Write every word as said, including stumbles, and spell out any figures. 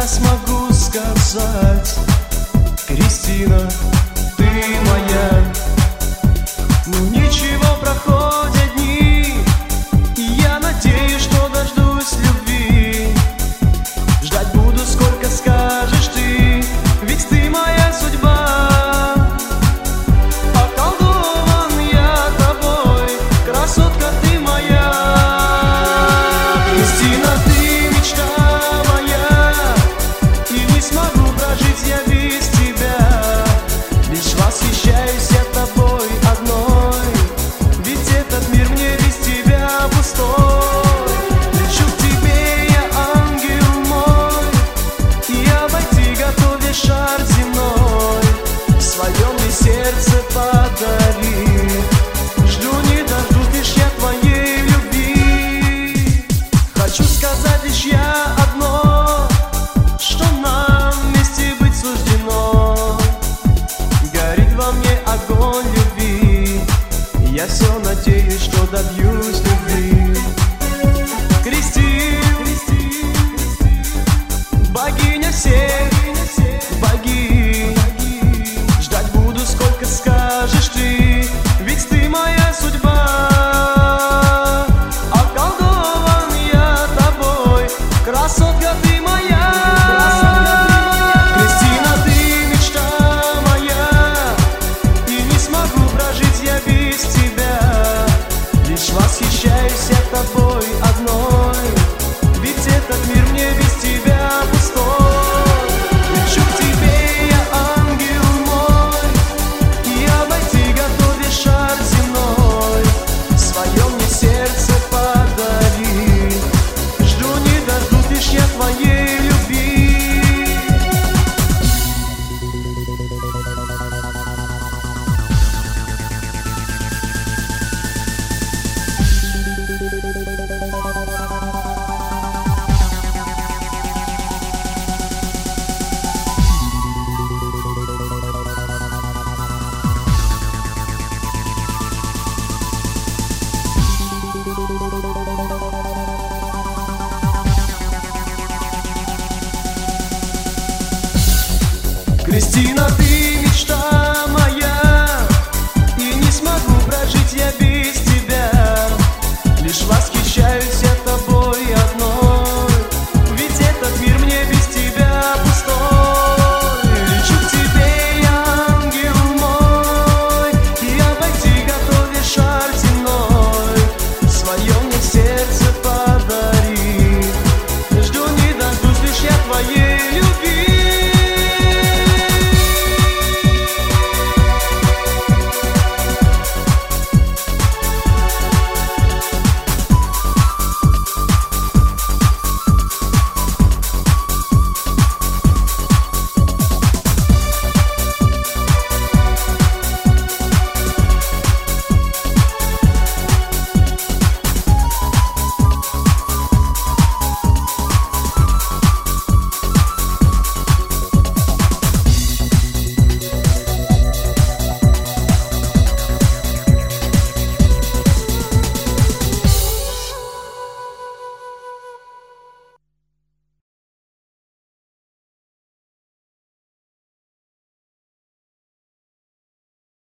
я смогу сказать: Кристина, ты моя. Ну ничего, проходят дни, и я надеюсь, что дождусь любви. Ждать буду, сколько скажешь ты, ведь ты моя судьба. Околдован я тобой, красотка ты моя. Кристина, ты мечта моя, и не смогу прожить я без тебя. Лишь восхищаюсь я тобой одной, ведь этот мир мне без тебя пустой. Лечу к тебе, я ангел мой, и обойти готов весь шар земной. В своем мне сердце подари, жду не дождусь лишь я твоей любви. Хочу сказать лишь я одно, что нам вместе быть суждено. Горит во мне огонь любви, я все надеюсь, что добьюсь любви. Кристина, богиня всех богинь, ждать буду, сколько скажешь ты, ведь ты моя судьба. Околдован я тобой, красотка ты моя. Кристина, ты мечта моя, и не смогу прожить я без тебя. Лишь восхищаюсь я тобой одной, ведь этот мир мне без тебя пустой. Лечу к тебе, я ангел мой, и обойти готов весь шар земной. Свое мне сердце подари, жду не дождусь лишь я твоей любви. Кристина, ты